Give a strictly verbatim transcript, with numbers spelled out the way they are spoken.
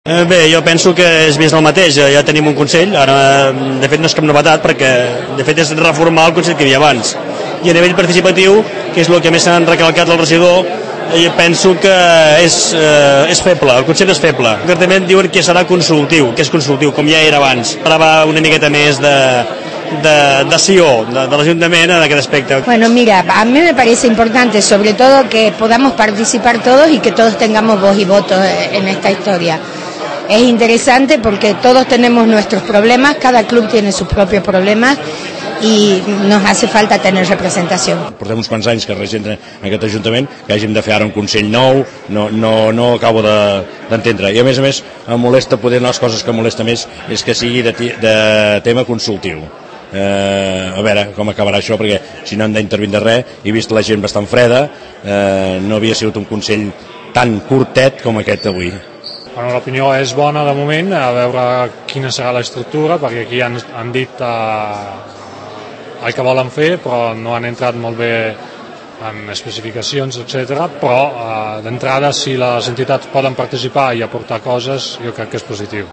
Eh, Bé, jo penso que és més del mateix, ja tenim un Consell, ara de fet no és cap novetat perquè de fet és reformar el Consell que hi havia abans. I a nivell participatiu, que és el que més s'han recalcat al regidor, jo penso que és, eh, és feble, el concepte és feble. Concretament diuen que serà consultiu, que és consultiu, com ja era abans. Ara va una miqueta més de, de, de C I O, de, de l'Ajuntament en aquest aspecte. Bueno, mira, a mí me parece importante sobre todo que podamos participar todos y que todos tengamos voz y voto en esta historia. Es interesante porque todos tenemos nuestros problemas, cada club tiene sus propios problemas i nos hace falta tener representació. Portem uns quants anys que regenten aquest Ajuntament, que hàgim de fer ara un Consell nou, no, no, no acabo d'entendre. De, I a més a més, em molesta, poder una de les coses que molesta més és que sigui de, de tema consultiu. Eh, a veure com acabarà això, perquè si no hem d'intervindre res, he vist la gent bastant freda, eh, no havia sigut un Consell tan curtet com aquest avui. Bueno, l'opinió és bona de moment, a veure quina serà l'estructura, perquè aquí han, han dit eh, el que volen fer, però no han entrat molt bé en especificacions, etcètera. Però eh, d'entrada, si les entitats poden participar i aportar coses, jo crec que és positiu.